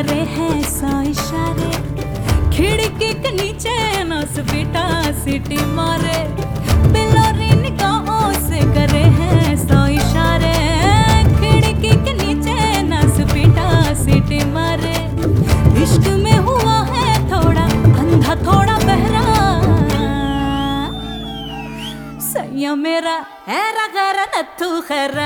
करे हैं सौ इशारे, खिड़की के नीचे नस बेटा सीटी मारे, बिलोरी निगाहों से करे हैं सौ इशारे, खिड़की के नीचे नस बेटा सीटी मारे। इश्क में हुआ है थोड़ा अंधा थोड़ा बहरा, सैया मेरा हैरा गैरा नत्थू खैरा।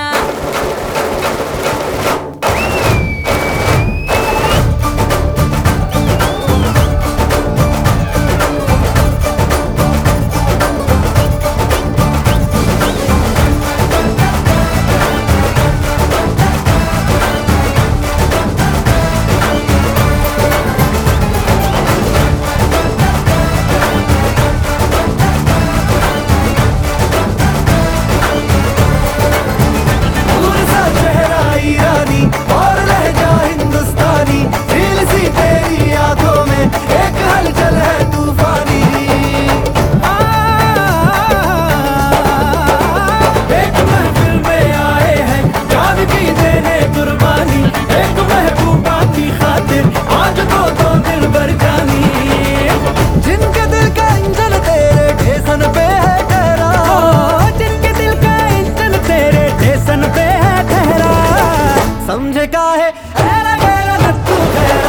समझे का है हैरा गैरा नत्थू खैरा,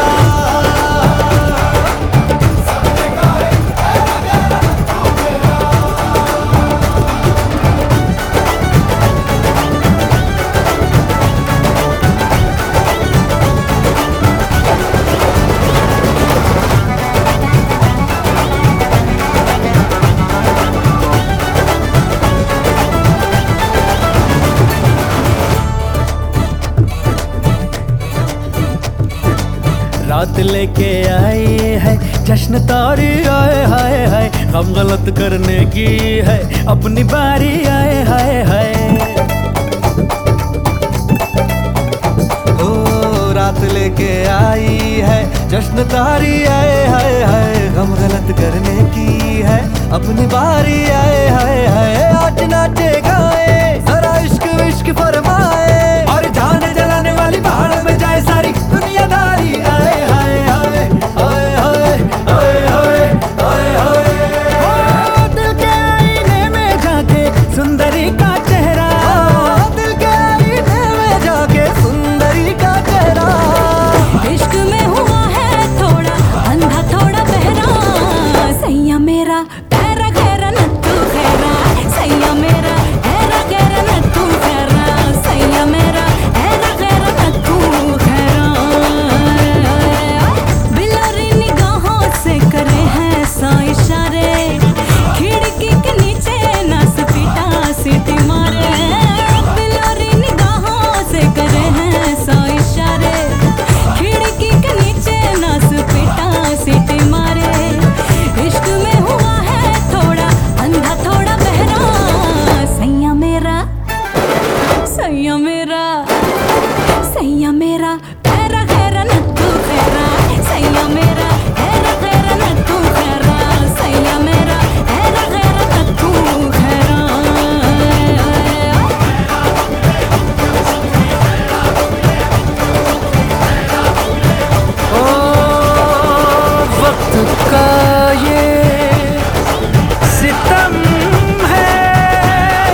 समझे का है हैरा गैरा नत्थू खैरा। रात लेके आई है जश्न तारी आए हाय हाय, गम गलत करने की है अपनी बारी आए हाय हाय। ओ रात लेके आई है जश्न तारी आए हाय हाय, गम गलत करने की है अपनी बारी आए हाय हाय। आज नाचे गाए जरा इश्क विश्क फरमाए, और जाने जलाने वाली भाड़ में जाए सारी दुनियादारी आए हाय हाय हाय हाय हाय हाय हाय हाय। दिल के आईने में जाके सुंदरी का चेहरा, दिल के आईने में जाके सुंदरी का चेहरा। इश्क में हुआ है थोड़ा अंधा थोड़ा बहरा, सैया मेरा हैरा गैरा नत्थू खैरा, सैया मेरा हैरा गैरा नत्थू खैरा, सैया मेरा हैरा गैरा नत्थू खैरा। बिलोरी निगाहों से करे हैं सौ इशारे, खिड़की के नीचे नस पीटा सीटी मारे, बिलोरी निगाहों से करे हैं सौ इशारे, खिड़की के नीचे नस पीटा सीटी मारे। इश्क में हुआ है थोड़ा अंधा थोड़ा बहरा, सैया मेरा सैया मेरा सैया मेरा हैरा गैरा नत्थू खैरा, सैया मेरा हैरा गैरा नत्थू खैरा, सैया मेरा हैरा गैरा नत्थू खैरा। ओ वक्त का ये सितम है,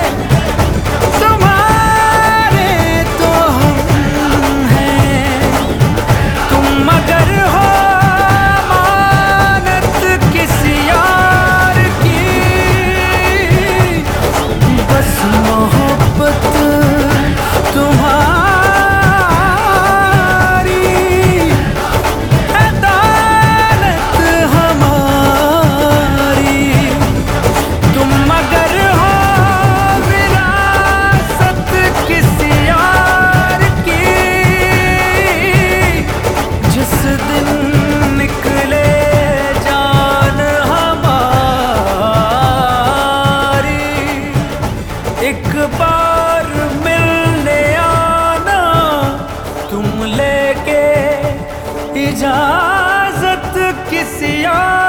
तुम्हारे तो हम हैं, तुम मगर हो मानत किसी यार की, बस मोहब्बत तुम्हारी अदालत हमारी, तुम मगर हो विरासत किसी यार की, जिस दिन निकले जान हमारी, एक बार मिलने आना तुम लेके इजाजत किसी और